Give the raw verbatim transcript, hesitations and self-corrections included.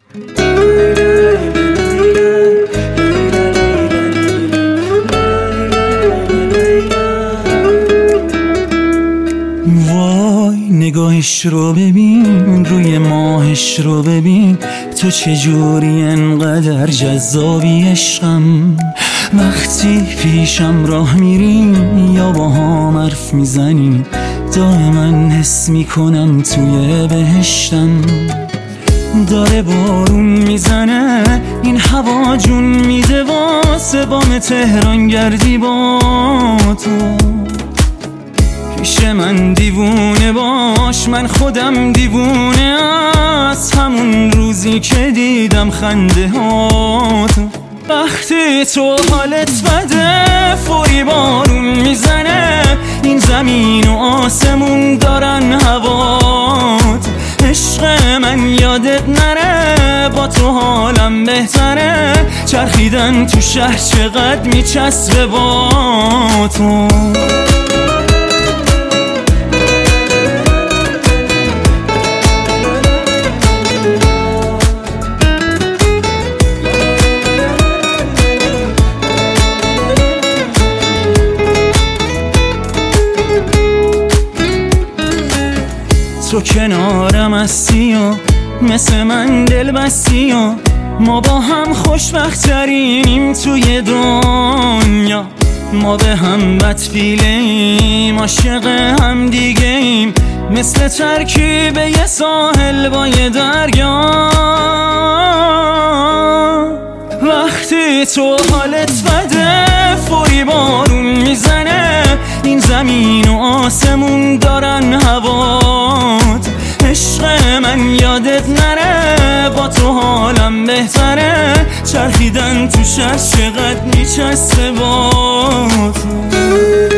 وای نگاهش رو ببین، روی ماهش رو ببین، تو چجوری انقدر جذابی عشقم. وقتی پیشم راه میریم یا با هم حرف میزنیم، دائما حس میکنم توی بهشتم. داره بارون میزنه این هوا، جون میده واسه بام تهران گردی با تو. پیش من دیوونه باش، من خودم دیوونه از همون روزی که دیدم خنده هاتو. وقتی تو حالت بده فوری بارون میزنه، این زمین و آسمون دارن هوات. عشق من یادت نره، با تو حالم بهتره، چرخیدن تو شهر چقدر میچسبه با تو. تو کنارم هستی و مثل من دل بستی و ما با هم خوشبخت‌ترینیم توی دنیا. ما به هم بدفیله ایم، عاشق هم دیگه ایم، مثل ترکیب یه ساحل با یه دریا. وقتی تو حالت بده فوری بارون میزنه، این زمین و آسمون دارن هوات. عشق من یادت نره، با تو حالم بهتره، چرخیدن تو شهر چقدر میچسبه با تو.